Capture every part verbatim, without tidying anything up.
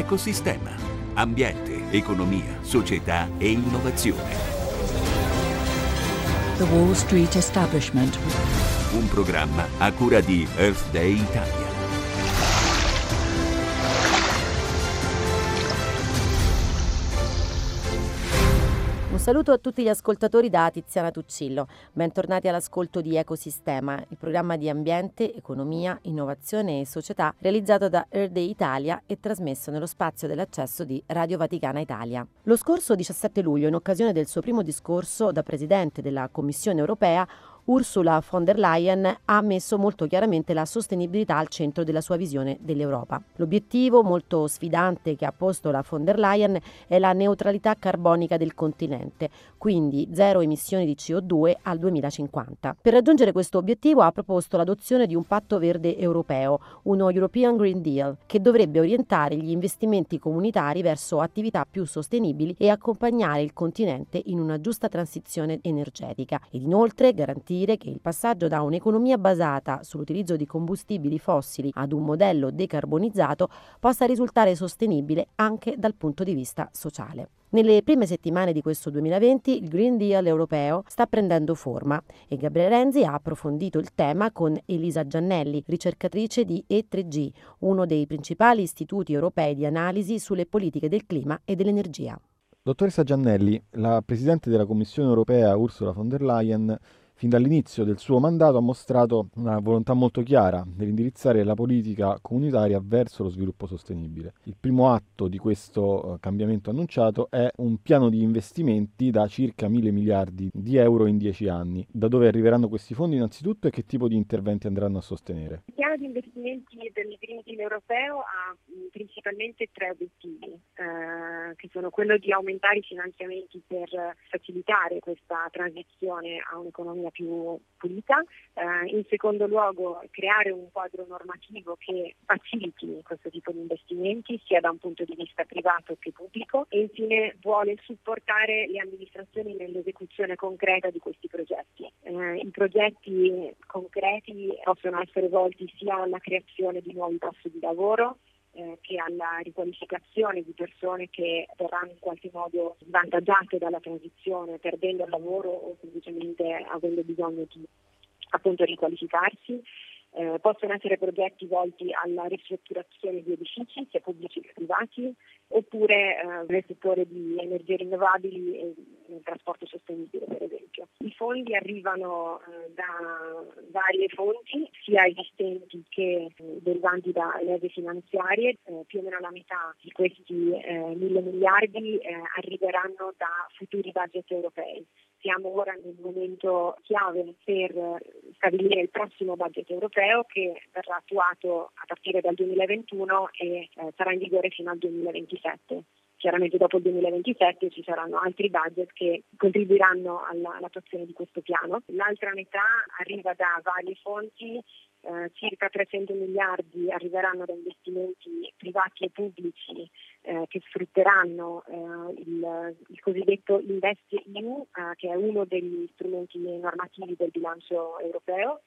Ecosistema. Ambiente, economia, società e innovazione. The Wall Street Establishment. Un programma a cura di Earth Day Italia. Un saluto a tutti gli ascoltatori da Tiziana Tuccillo. Bentornati all'ascolto di Ecosistema, il programma di ambiente, economia, innovazione e società realizzato da Earth Day Italia e trasmesso nello spazio dell'accesso di Radio Vaticana Italia. Lo scorso diciassette luglio, in occasione del suo primo discorso da Presidente della Commissione Europea, Ursula von der Leyen ha messo molto chiaramente la sostenibilità al centro della sua visione dell'Europa. L'obiettivo molto sfidante che ha posto la von der Leyen è la neutralità carbonica del continente, quindi zero emissioni di C O due al duemilacinquanta. Per raggiungere questo obiettivo ha proposto l'adozione di un patto verde europeo, uno European Green Deal, che dovrebbe orientare gli investimenti comunitari verso attività più sostenibili e accompagnare il continente in una giusta transizione energetica ed inoltre garantire che il passaggio da un'economia basata sull'utilizzo di combustibili fossili ad un modello decarbonizzato possa risultare sostenibile anche dal punto di vista sociale. Nelle prime settimane di questo duemilaventi il Green Deal europeo sta prendendo forma e Gabriele Renzi ha approfondito il tema con Elisa Giannelli, ricercatrice di E tre G, uno dei principali istituti europei di analisi sulle politiche del clima e dell'energia. Dottoressa Giannelli, la Presidente della Commissione europea Ursula von der Leyen fin dall'inizio del suo mandato ha mostrato una volontà molto chiara nell'indirizzare la politica comunitaria verso lo sviluppo sostenibile. Il primo atto di questo cambiamento annunciato è un piano di investimenti da circa mille miliardi di euro in dieci anni. Da dove arriveranno questi fondi innanzitutto e che tipo di interventi andranno a sostenere? Il piano di investimenti del Green Deal europeo ha principalmente tre obiettivi, eh, che sono quello di aumentare i finanziamenti per facilitare questa transizione a un'economia più pulita, eh, in secondo luogo creare un quadro normativo che faciliti questo tipo di investimenti sia da un punto di vista privato che pubblico e infine vuole supportare le amministrazioni nell'esecuzione concreta di questi progetti. Eh, I progetti concreti possono essere volti sia alla creazione di nuovi posti di lavoro Eh, che alla riqualificazione di persone che verranno in qualche modo svantaggiate dalla transizione, perdendo il lavoro o semplicemente avendo bisogno di appunto riqualificarsi. Eh, possono essere progetti volti alla ristrutturazione di edifici, sia pubblici che privati, oppure eh, nel settore di energie rinnovabili e nel trasporto sostenibile, per esempio. I fondi arrivano eh, da varie fonti, sia esistenti che eh, derivanti da leve finanziarie. Eh, più o meno la metà di questi eh, mille miliardi eh, arriveranno da futuri budget europei. Siamo ora nel momento chiave per stabilire il prossimo budget europeo che verrà attuato a partire dal duemilaventuno e eh, sarà in vigore fino al duemilaventisette. Chiaramente dopo il duemilaventisette ci saranno altri budget che contribuiranno alla, all'attuazione di questo piano. L'altra metà arriva da varie fonti. Eh, circa trecento miliardi arriveranno da investimenti privati e pubblici eh, che sfrutteranno eh, il, il cosiddetto InvestEU, eh, che è uno degli strumenti normativi del bilancio europeo.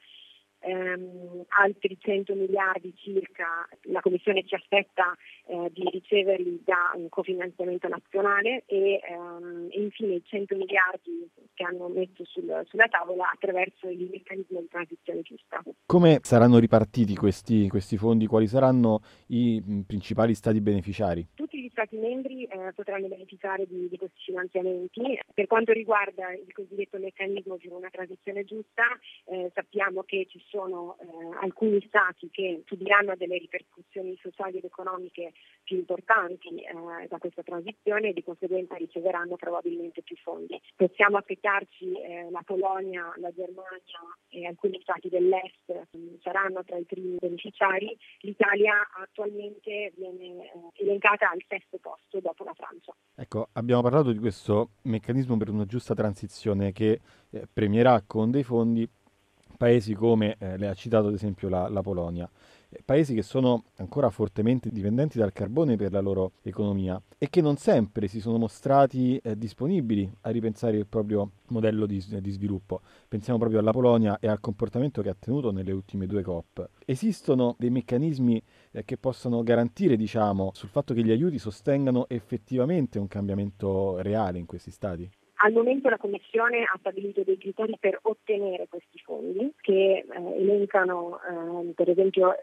Um, altri cento miliardi circa la Commissione ci aspetta eh, di riceverli da un cofinanziamento nazionale e, um, e infine i cento miliardi che hanno messo sul, sulla tavola attraverso il meccanismo di transizione giusta. Come saranno ripartiti questi, questi fondi? Quali saranno i mh, principali stati beneficiari? Tutti gli Stati membri eh, potranno beneficiare di, di questi finanziamenti. Per quanto riguarda il cosiddetto meccanismo di una transizione giusta, eh, sappiamo che ci sono eh, alcuni stati che subiranno delle ripercussioni sociali ed economiche più importanti eh, da questa transizione e di conseguenza riceveranno probabilmente più fondi. Possiamo aspettarci eh, la Polonia, la Germania e alcuni stati dell'est eh, saranno tra i primi beneficiari. L'Italia attualmente viene eh, elencata al sesto posto dopo la Francia. Ecco, abbiamo parlato di questo meccanismo per una giusta transizione che eh, premierà con dei fondi paesi come, eh, lei ha citato ad esempio la, la Polonia. paesi che sono ancora fortemente dipendenti dal carbone per la loro economia e che non sempre si sono mostrati eh, disponibili a ripensare il proprio modello di, di sviluppo. Pensiamo proprio alla Polonia e al comportamento che ha tenuto nelle ultime due COP. Esistono dei meccanismi eh, che possano garantire, diciamo, sul fatto che gli aiuti sostengano effettivamente un cambiamento reale in questi stati? Al momento la Commissione ha stabilito dei criteri per ottenere questi fondi che eh, elencano eh, per esempio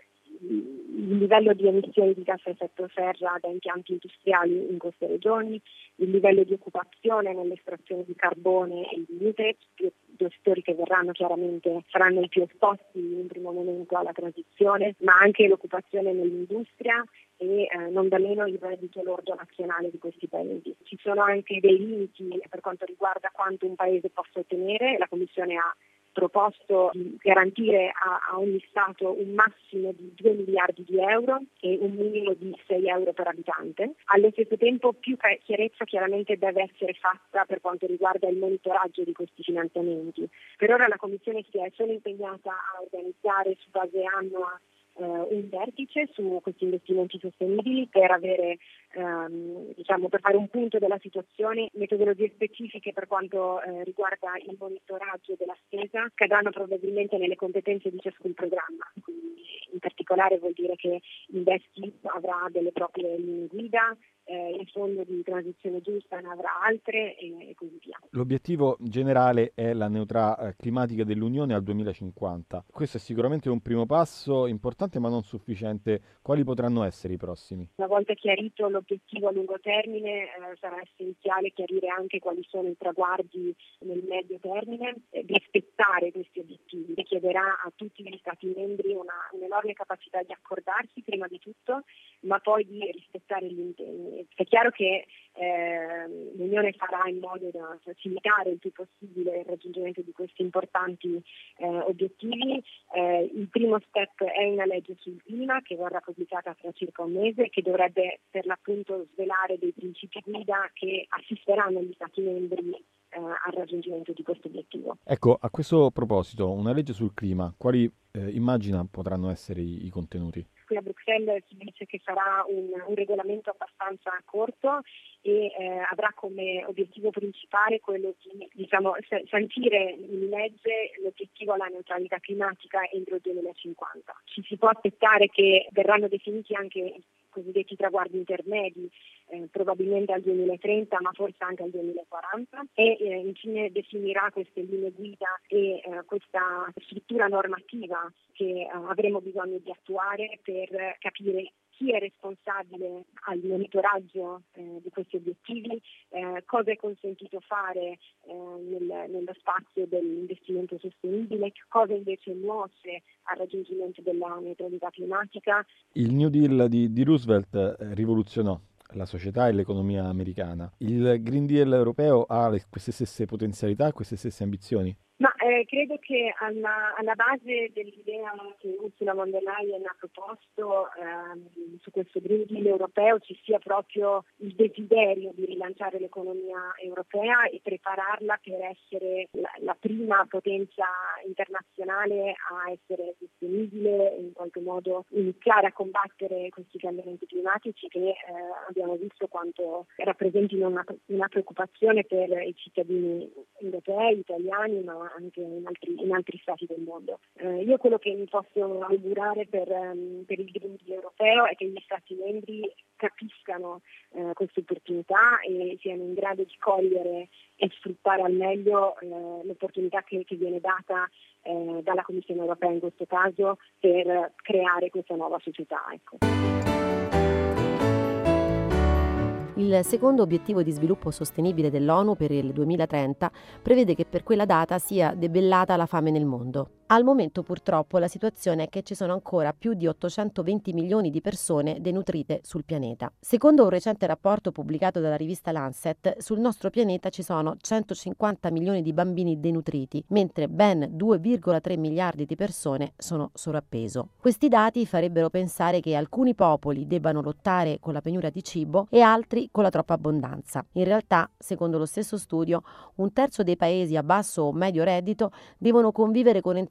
il livello di emissioni di gas a effetto serra da impianti industriali in queste regioni, il livello di occupazione nell'estrazione di carbone e di nitrati, due settori che verranno chiaramente, saranno i più esposti in un primo momento alla transizione, ma anche l'occupazione nell'industria e eh, non da meno il reddito lordo nazionale di questi paesi. Ci sono anche dei limiti per quanto riguarda quanto un paese possa ottenere. La Commissione ha proposto di garantire a, a ogni Stato un massimo di due miliardi di euro e un minimo di sei euro per abitante. Allo stesso tempo più chiarezza chiaramente deve essere fatta per quanto riguarda il monitoraggio di questi finanziamenti. Per ora la Commissione si è solo impegnata a organizzare su base annua un vertice su questi investimenti sostenibili per avere ehm, diciamo per fare un punto della situazione, metodologie specifiche per quanto eh, riguarda il monitoraggio della spesa cadranno probabilmente nelle competenze di ciascun programma. Quindi, in particolare vuol dire che InvestEU avrà delle proprie linee guida, eh, il fondo di transizione giusta ne avrà altre e, e così via. L'obiettivo generale è la neutralità climatica dell'Unione al duemilacinquanta. Questo è sicuramente un primo passo importante ma non sufficiente. Quali potranno essere i prossimi? Una volta chiarito l'obiettivo a lungo termine eh, sarà essenziale chiarire anche quali sono i traguardi nel medio termine, eh, rispettare questi obiettivi. Chiederà a tutti gli Stati membri una, un'enorme capacità di accordarsi prima di tutto, ma poi di rispettare gli impegni. È chiaro che eh, l'Unione farà in modo da facilitare il più possibile il raggiungimento di questi importanti eh, obiettivi. Eh, il primo step è una legge sul clima che verrà pubblicata tra circa un mese, che dovrebbe per l'appunto svelare dei principi guida che assisteranno gli Stati membri eh, al raggiungimento di questo obiettivo. Ecco, a questo proposito, una legge sul clima, quali eh, immagina potranno essere i, i contenuti? Qui a Bruxelles si dice che sarà un, un regolamento abbastanza corto e eh, avrà come obiettivo principale quello di diciamo, sancire in legge l'obiettivo alla neutralità climatica entro il duemilacinquanta. Ci si può aspettare che verranno definiti anche i cosiddetti traguardi intermedi, eh, probabilmente al duemilatrenta ma forse anche al duemilaquaranta e eh, infine definirà queste linee guida e eh, questa struttura normativa che eh, avremo bisogno di attuare per capire chi è responsabile al monitoraggio eh, di questi obiettivi, eh, cosa è consentito fare eh, nel, nello spazio dell'investimento sostenibile, cosa invece nuoce al raggiungimento della neutralità climatica. Il New Deal di, di Roosevelt eh, rivoluzionò la società e l'economia americana. Il Green Deal europeo ha le, queste stesse potenzialità, queste stesse ambizioni? Ma eh, credo che alla, alla base dell'idea che Ursula von der Leyen ha proposto ehm, su questo Green Deal europeo ci sia proprio il desiderio di rilanciare l'economia europea e prepararla per essere la, la prima potenza internazionale a essere sostenibile e in qualche modo iniziare a combattere questi cambiamenti climatici che eh, abbiamo visto quanto rappresentino una, una preoccupazione per i cittadini europei, italiani, ma anche in altri, in altri stati del mondo. Eh, io quello che mi posso augurare per, um, per il Green Deal europeo è che gli stati membri capiscano eh, queste opportunità e siano in grado di cogliere e sfruttare al meglio eh, l'opportunità che, che viene data eh, dalla Commissione europea in questo caso per creare questa nuova società. Ecco. Il secondo obiettivo di sviluppo sostenibile dell'ONU per il duemilatrenta prevede che per quella data sia debellata la fame nel mondo. Al momento purtroppo la situazione è che ci sono ancora più di ottocentoventi milioni di persone denutrite sul pianeta. Secondo un recente rapporto pubblicato dalla rivista Lancet, sul nostro pianeta ci sono centocinquanta milioni di bambini denutriti, mentre ben due virgola tre miliardi di persone sono sovrappeso. Questi dati farebbero pensare che alcuni popoli debbano lottare con la penuria di cibo e altri con la troppa abbondanza. In realtà, secondo lo stesso studio, un terzo dei paesi a basso o medio reddito devono convivere con entrambi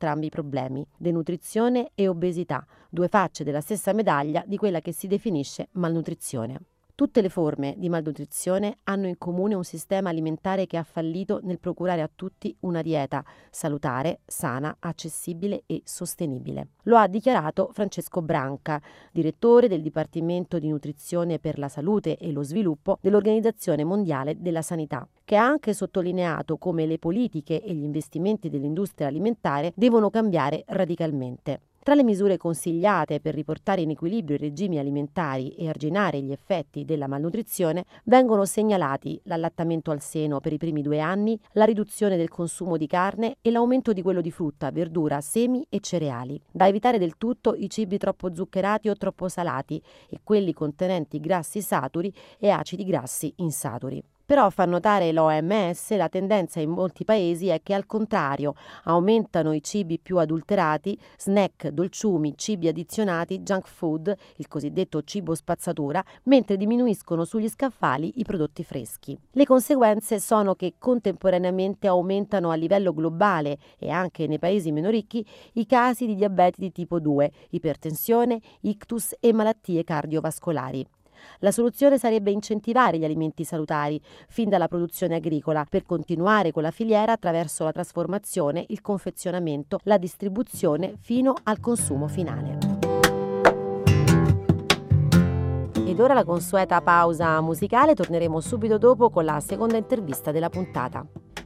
entrambi i problemi, denutrizione e obesità, due facce della stessa medaglia di quella che si definisce malnutrizione. Tutte le forme di malnutrizione hanno in comune un sistema alimentare che ha fallito nel procurare a tutti una dieta salutare, sana, accessibile e sostenibile. Lo ha dichiarato Francesco Branca, direttore del Dipartimento di Nutrizione per la Salute e lo Sviluppo dell'Organizzazione Mondiale della Sanità, che ha anche sottolineato come le politiche e gli investimenti dell'industria alimentare devono cambiare radicalmente. Tra le misure consigliate per riportare in equilibrio i regimi alimentari e arginare gli effetti della malnutrizione vengono segnalati l'allattamento al seno per i primi due anni, la riduzione del consumo di carne e l'aumento di quello di frutta, verdura, semi e cereali. Da evitare del tutto i cibi troppo zuccherati o troppo salati e quelli contenenti grassi saturi e acidi grassi insaturi. Però fa notare l'O M S la tendenza in molti paesi è che al contrario aumentano i cibi più adulterati, snack, dolciumi, cibi addizionati, junk food, il cosiddetto cibo spazzatura, mentre diminuiscono sugli scaffali i prodotti freschi. Le conseguenze sono che contemporaneamente aumentano a livello globale e anche nei paesi meno ricchi i casi di diabete di tipo due, ipertensione, ictus e malattie cardiovascolari. La soluzione sarebbe incentivare gli alimenti salutari fin dalla produzione agricola per continuare con la filiera attraverso la trasformazione, il confezionamento, la distribuzione fino al consumo finale. Ed ora la consueta pausa musicale, torneremo subito dopo con la seconda intervista della puntata.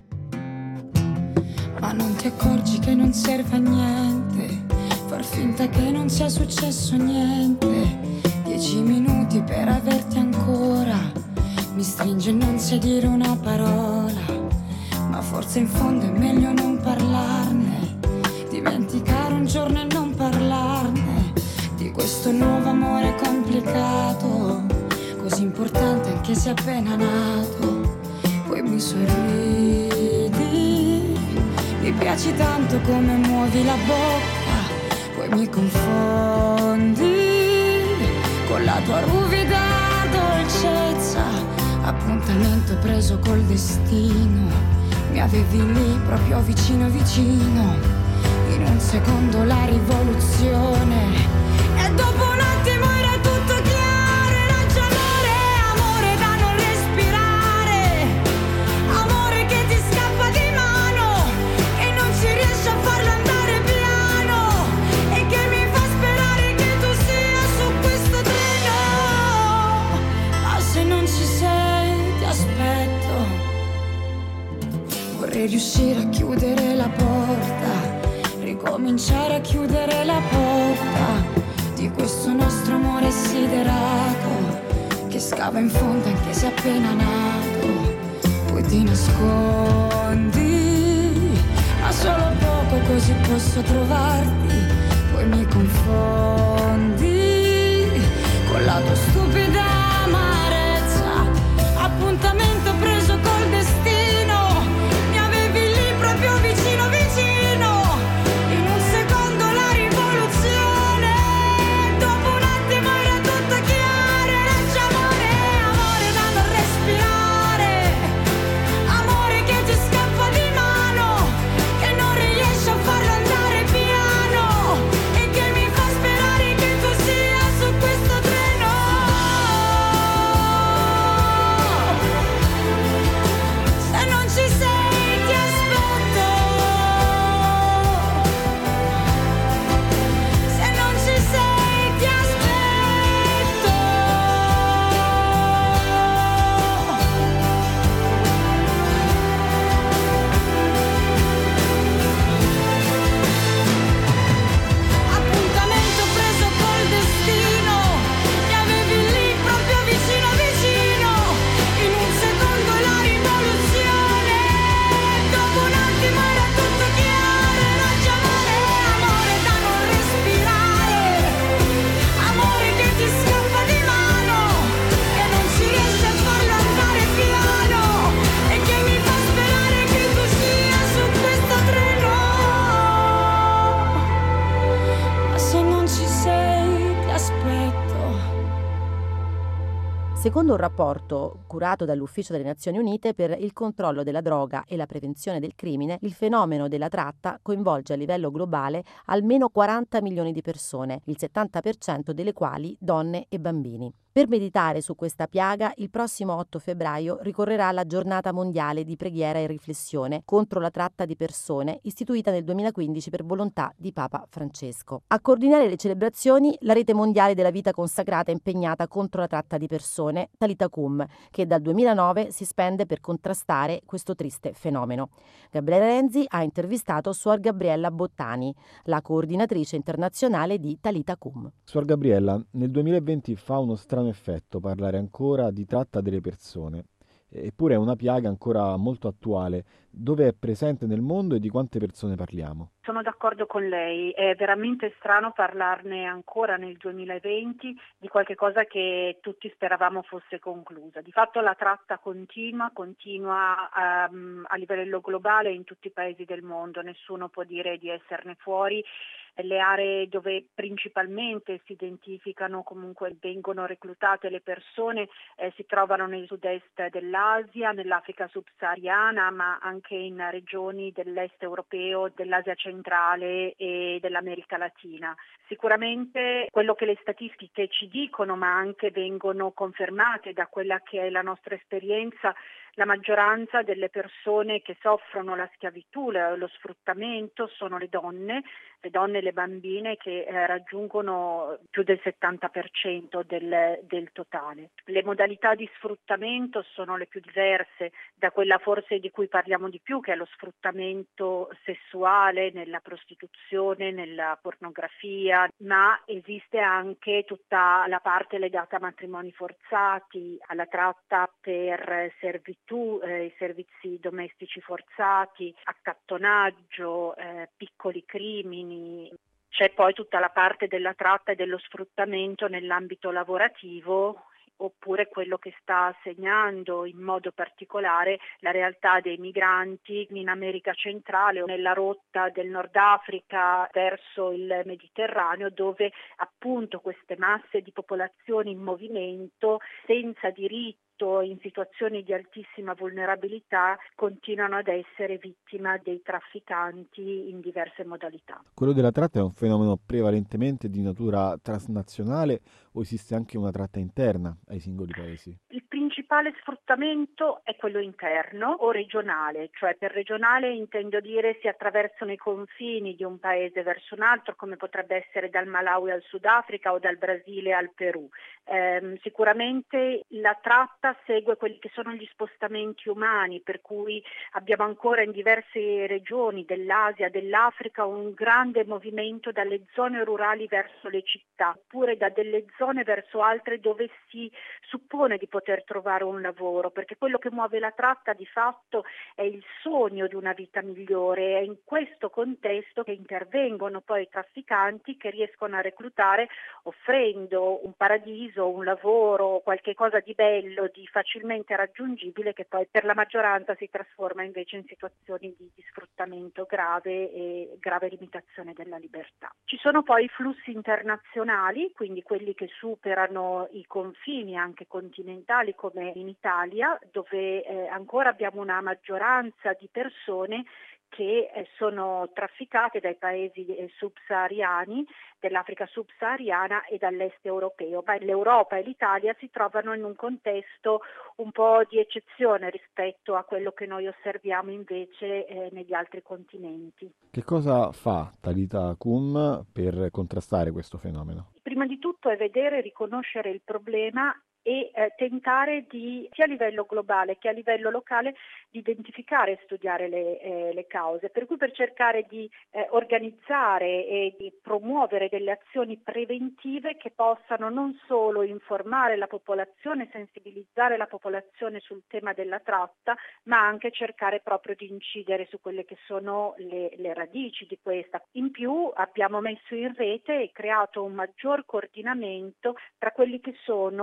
Ma non ti accorgi che non serve a niente far finta che non sia successo niente. Dieci minuti per averti ancora, mi stringe e non sai dire una parola, ma forse in fondo è meglio non parlarne, dimenticare un giorno e non parlarne, di questo nuovo amore complicato, così importante anche se appena nato. Poi mi sorridi, mi piaci tanto come muovi la bocca, poi mi confondi con la tua ruvida dolcezza. Appuntamento preso col destino, mi avevi lì proprio vicino vicino, in un secondo la rivoluzione, e dopo un attimo era tutto chiaro. Era già amore, amore da non respirare, amore che ti scappa di mano e non si riesce a farlo andare piano, e che mi fa sperare che tu sia su questo treno. Ma se non ci sei ti aspetto, vorrei riuscire a chiudere la porta, ricominciare a chiudere la porta di questo nostro amore siderato, che scava in fondo anche se appena nato. Poi ti nascondi, ma solo poco così posso trovarti. Poi mi confondi con la tua stupida amarezza. Appuntamento preso col destino, mi avevi lì proprio vicino vicino, in un secondo la rivoluzione, dopo un attimo era tutto chiaro. Era già amore, amore da non respirare, amore che ti scappa di mano, che non riesce a farlo andare piano, e che mi fa sperare che tu sia su questo treno. Secondo un rapporto curato dall'Ufficio delle Nazioni Unite per il controllo della droga e la prevenzione del crimine, il fenomeno della tratta coinvolge a livello globale almeno quaranta milioni di persone, il settanta per cento delle quali donne e bambini. Per meditare su questa piaga, il prossimo otto febbraio ricorrerà la Giornata mondiale di preghiera e riflessione contro la tratta di persone, istituita nel duemilaquindici per volontà di Papa Francesco. A coordinare le celebrazioni, la Rete Mondiale della Vita Consacrata impegnata contro la tratta di persone, Talita Cum, che dal duemilanove si spende per contrastare questo triste fenomeno. Gabriele Renzi ha intervistato Suor Gabriella Bottani, la coordinatrice internazionale di Talita Cum. Suor Gabriella, nel duemilaventi fa uno strano effetto parlare ancora di tratta delle persone, eppure è una piaga ancora molto attuale. Dove è presente nel mondo e di quante persone parliamo? Sono d'accordo con lei, è veramente strano parlarne ancora nel duemilaventi di qualche cosa che tutti speravamo fosse conclusa. Di fatto la tratta continua, continua um, a livello globale in tutti i paesi del mondo, nessuno può dire di esserne fuori. Le aree dove principalmente si identificano, comunque vengono reclutate le persone, eh, si trovano nel sud-est dell'Asia, nell'Africa subsahariana, ma anche in regioni dell'est europeo, dell'Asia centrale e dell'America Latina. Sicuramente quello che le statistiche ci dicono, ma anche vengono confermate da quella che è la nostra esperienza, la maggioranza delle persone che soffrono la schiavitù, lo sfruttamento sono le donne, le donne e le bambine che eh, raggiungono più del settanta per cento del, del totale. Le modalità di sfruttamento sono le più diverse, da quella forse di cui parliamo di più, che è lo sfruttamento sessuale nella prostituzione, nella pornografia, ma esiste anche tutta la parte legata a matrimoni forzati, alla tratta per servitù, eh, i servizi domestici forzati, accattonaggio, eh, piccoli crimini. C'è poi tutta la parte della tratta e dello sfruttamento nell'ambito lavorativo, oppure quello che sta segnando in modo particolare la realtà dei migranti in America centrale o nella rotta del Nord Africa verso il Mediterraneo, dove appunto queste masse di popolazioni in movimento senza diritto, in situazioni di altissima vulnerabilità, continuano ad essere vittima dei trafficanti in diverse modalità. Quello della tratta è un fenomeno prevalentemente di natura transnazionale o esiste anche una tratta interna ai singoli paesi? Il principale sfruttamento è quello interno o regionale, cioè per regionale intendo dire si attraversano i confini di un paese verso un altro, come potrebbe essere dal Malawi al Sudafrica o dal Brasile al Perù. Eh, sicuramente la tratta segue quelli che sono gli spostamenti umani, per cui abbiamo ancora in diverse regioni dell'Asia, dell'Africa un grande movimento dalle zone rurali verso le città, oppure da delle zone verso altre dove si suppone di poter trovare un lavoro, perché quello che muove la tratta di fatto è il sogno di una vita migliore. È in questo contesto che intervengono poi i trafficanti che riescono a reclutare offrendo un paradiso, un lavoro, qualche cosa di bello, di facilmente raggiungibile, che poi per la maggioranza si trasforma invece in situazioni di, di sfruttamento grave e grave limitazione della libertà. Ci sono poi flussi internazionali, quindi quelli che superano i confini anche continentali come in Italia, dove eh, ancora abbiamo una maggioranza di persone che eh, sono trafficate dai paesi eh, subsahariani, dell'Africa subsahariana e dall'est europeo. Ma l'Europa e l'Italia si trovano in un contesto un po' di eccezione rispetto a quello che noi osserviamo invece eh, negli altri continenti. Che cosa fa Talita Cum per contrastare questo fenomeno? Prima di tutto è vedere e riconoscere il problema e eh, tentare di, sia a livello globale che a livello locale, di identificare e studiare le, eh, le cause, per cui per cercare di eh, organizzare e di promuovere delle azioni preventive che possano non solo informare la popolazione, sensibilizzare la popolazione sul tema della tratta, ma anche cercare proprio di incidere su quelle che sono le, le radici di questa. In più abbiamo messo in rete e creato un maggior coordinamento tra quelli che sono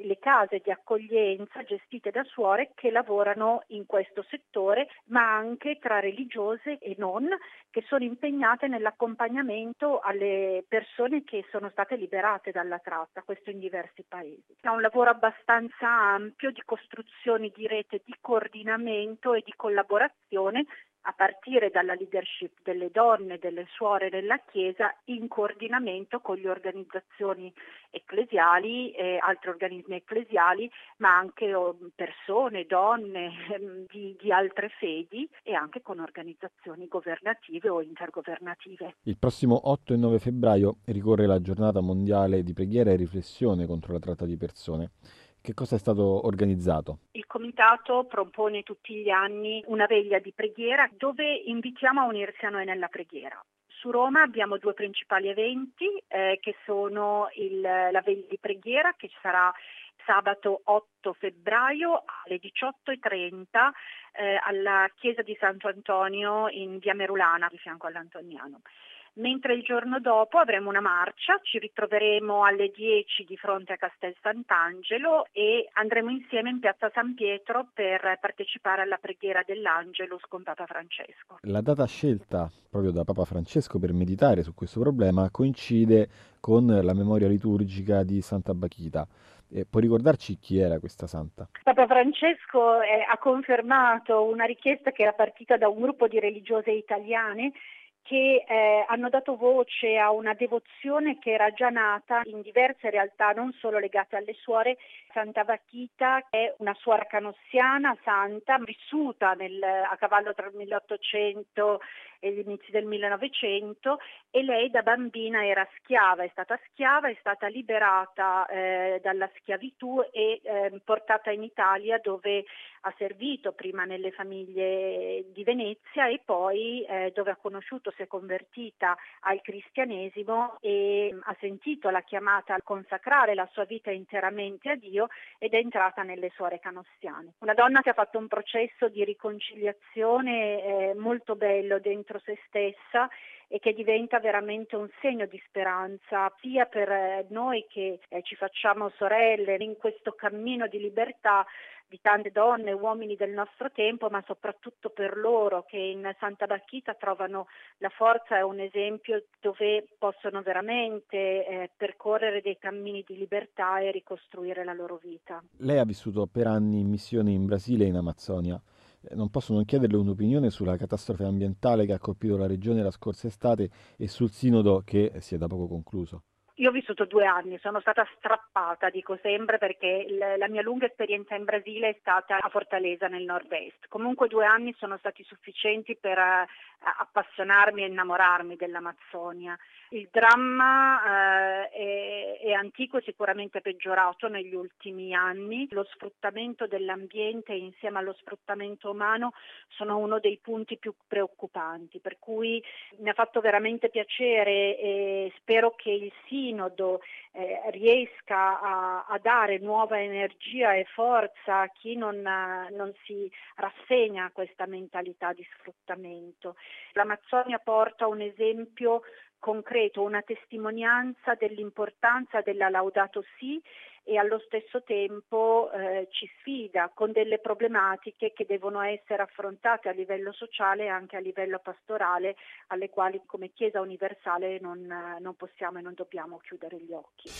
le case di accoglienza gestite da suore che lavorano in questo settore, ma anche tra religiose e non, che sono impegnate nell'accompagnamento alle persone che sono state liberate dalla tratta, questo in diversi paesi. È un lavoro abbastanza ampio di costruzione di rete, di coordinamento e di collaborazione a partire dalla leadership delle donne, delle suore nella Chiesa, in coordinamento con le organizzazioni ecclesiali e altri organismi ecclesiali, ma anche persone, donne di, di altre fedi e anche con organizzazioni governative o intergovernative. Il prossimo otto e nove febbraio ricorre la giornata mondiale di preghiera e riflessione contro la tratta di persone. Che cosa è stato organizzato? Il Comitato propone tutti gli anni una veglia di preghiera dove invitiamo a unirsi a noi nella preghiera. Su Roma abbiamo due principali eventi eh, che sono il, la veglia di preghiera che sarà sabato otto febbraio alle diciotto e trenta eh, alla chiesa di Santo Antonio in via Merulana, di fianco all'Antoniano. Mentre il giorno dopo avremo una marcia, ci ritroveremo alle dieci di fronte a Castel Sant'Angelo e andremo insieme in piazza San Pietro per partecipare alla preghiera dell'Angelus con Papa Francesco. La data scelta proprio da Papa Francesco per meditare su questo problema coincide con la memoria liturgica di Santa Bachita. E puoi ricordarci chi era questa santa? Papa Francesco eh, ha confermato una richiesta che era partita da un gruppo di religiose italiane che eh, hanno dato voce a una devozione che era già nata in diverse realtà, non solo legate alle suore. Santa Bachita è una suora canossiana, santa, vissuta nel, a cavallo tra il milleottocento e gli inizi del millenovecento, e lei da bambina era schiava, è stata schiava, è stata liberata eh, dalla schiavitù e eh, portata in Italia, dove ha servito prima nelle famiglie di Venezia e poi eh, dove ha conosciuto, si è convertita al cristianesimo e ha sentito la chiamata a consacrare la sua vita interamente a Dio ed è entrata nelle suore canossiane. Una donna che ha fatto un processo di riconciliazione eh, molto bello dentro se stessa e che diventa veramente un segno di speranza sia per noi che eh, ci facciamo sorelle in questo cammino di libertà di tante donne e uomini del nostro tempo, ma soprattutto per loro che in Santa Bachita trovano la forza e un esempio dove possono veramente eh, percorrere dei cammini di libertà e ricostruire la loro vita. Lei ha vissuto per anni in missione in Brasile e in Amazzonia. Non posso non chiederle un'opinione sulla catastrofe ambientale che ha colpito la regione la scorsa estate e sul sinodo che si è da poco concluso. Io ho vissuto due anni, sono stata strappata, dico sempre, perché l- la mia lunga esperienza in Brasile è stata a Fortaleza nel nord-est. Comunque due anni sono stati sufficienti per uh, appassionarmi e innamorarmi dell'Amazzonia. Il dramma uh, è, è antico e sicuramente peggiorato negli ultimi anni. Lo sfruttamento dell'ambiente insieme allo sfruttamento umano sono uno dei punti più preoccupanti, per cui mi ha fatto veramente piacere e spero che il Sinodo eh, riesca a, a dare nuova energia e forza a chi non, uh, non si rassegna a questa mentalità di sfruttamento. L'Amazzonia porta un esempio concreto, una testimonianza dell'importanza della Laudato Si e allo stesso tempo eh, ci sfida con delle problematiche che devono essere affrontate a livello sociale e anche a livello pastorale, alle quali come Chiesa universale non, non possiamo e non dobbiamo chiudere gli occhi.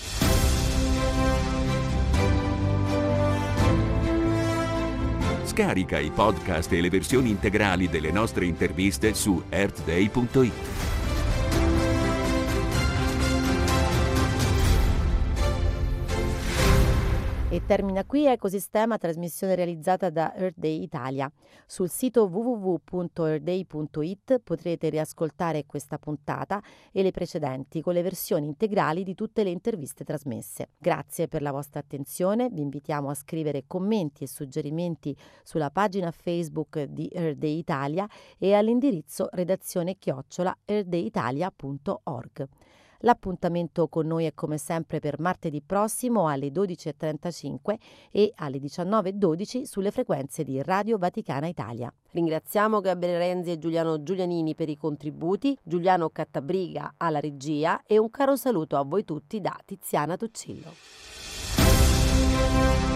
Scarica i podcast e le versioni integrali delle nostre interviste su earthday punto it. E termina qui Ecosistema, trasmissione realizzata da Earth Day Italia. Sul sito w w w punto earthday punto it potrete riascoltare questa puntata e le precedenti con le versioni integrali di tutte le interviste trasmesse. Grazie per la vostra attenzione, vi invitiamo a scrivere commenti e suggerimenti sulla pagina Facebook di Earth Day Italia e all'indirizzo redazione chiocciola earthdayitalia punto org. L'appuntamento con noi è come sempre per martedì prossimo alle dodici e trentacinque e alle diciannove e dodici sulle frequenze di Radio Vaticana Italia. Ringraziamo Gabriele Renzi e Giuliano Giulianini per i contributi, Giuliano Cattabriga alla regia e un caro saluto a voi tutti da Tiziana Tuccillo. Thank you.